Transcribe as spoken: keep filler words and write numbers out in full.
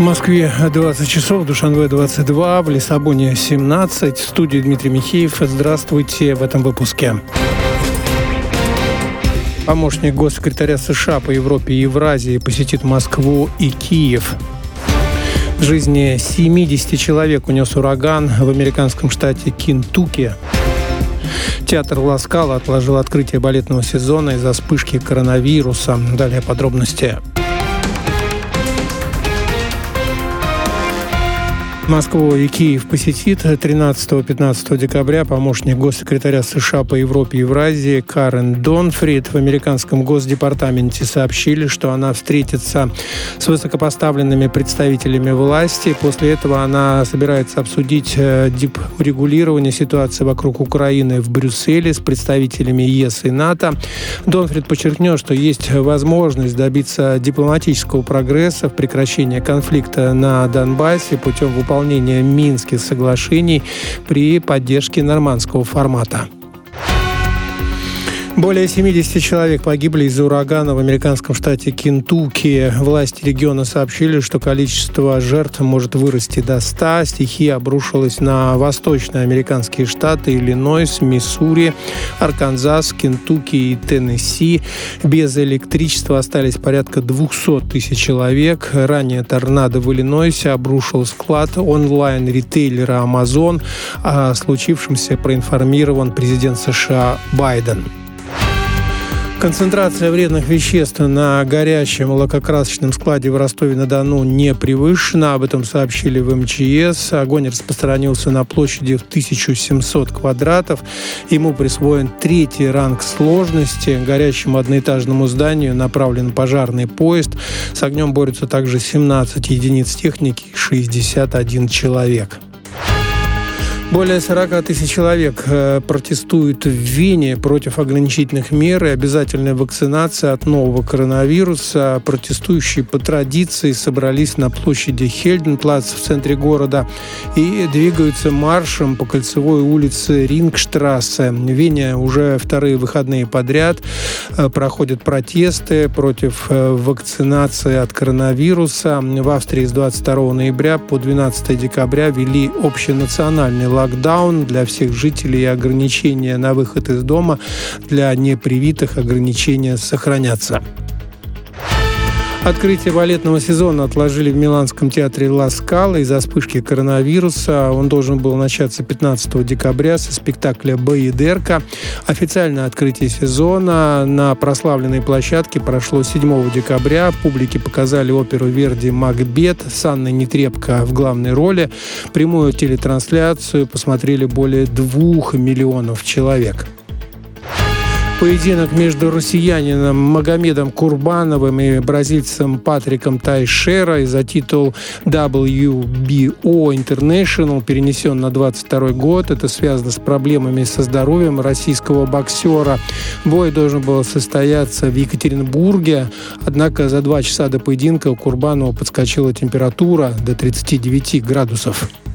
В Москве двадцать часов, в Душанбе двадцать два, в Лиссабоне семнадцать. В студии Дмитрий Михеев. Здравствуйте в этом выпуске. Помощник госсекретаря США по Европе и Евразии посетит Москву и Киев. Жизни семидесяти человек унес ураган в американском штате Кентукки. Театр Ла Скала отложил открытие балетного сезона из-за вспышки коронавируса. Далее подробности. Москву и Киев посетит тринадцатого-пятнадцатого декабря помощник госсекретаря США по Европе и Евразии Карен Донфрид. В американском Госдепартаменте сообщили, что она встретится с высокопоставленными представителями власти. После этого она собирается обсудить урегулирование ситуации вокруг Украины в Брюсселе с представителями ЕС и НАТО. Донфрид подчеркнет, что есть возможность добиться дипломатического прогресса в прекращении конфликта на Донбассе путем выполнения выполнения Минских соглашений при поддержке нормандского формата. Более семидесяти человек погибли из-за урагана в американском штате Кентукки. Власти региона сообщили, что количество жертв может вырасти до ста. Стихия обрушилась на восточные американские штаты Иллинойс, Миссури, Арканзас, Кентукки и Теннесси. Без электричества остались порядка двухсот тысяч человек. Ранее торнадо в Иллинойсе обрушил склад онлайн-ритейлера Amazon. О случившемся проинформирован президент США Байден. Концентрация вредных веществ на горящем лакокрасочном складе в Ростове-на-Дону не превышена. Об этом сообщили в эм че эс. Огонь распространился на площади в тысячу семьсот квадратов. Ему присвоен третий ранг сложности. К горящему одноэтажному зданию направлен пожарный поезд. С огнем борются также семнадцать единиц техники и шестьдесят один человек. Более сорока тысяч человек протестуют в Вене против ограничительных мер и обязательной вакцинации от нового коронавируса. Протестующие по традиции собрались на площади Хельденплац в центре города и двигаются маршем по кольцевой улице Рингштрассе. В Вене уже вторые выходные подряд проходят протесты против вакцинации от коронавируса. В Австрии с двадцать второго ноября по двенадцатого декабря ввели общенациональный локдаун. Локдаун для всех жителей и ограничения на выход из дома для непривитых ограничения сохранятся. Открытие балетного сезона отложили в Миланском театре Ла Скала из-за вспышки коронавируса. Он должен был начаться пятнадцатого декабря со спектакля «Баядерка». Официальное открытие сезона на прославленной площадке прошло седьмого декабря. Публике показали оперу Верди «Макбет» с Анной Нетребко в главной роли. Прямую телетрансляцию посмотрели более двух миллионов человек. Поединок между россиянином Магомедом Курбановым и бразильцем Патриком Тайшера за титул дабл ю би о International перенесен на двадцать второй год. Это связано с проблемами со здоровьем российского боксера. Бой должен был состояться в Екатеринбурге, однако за два часа до поединка у Курбанова подскочила температура до тридцати девяти градусов.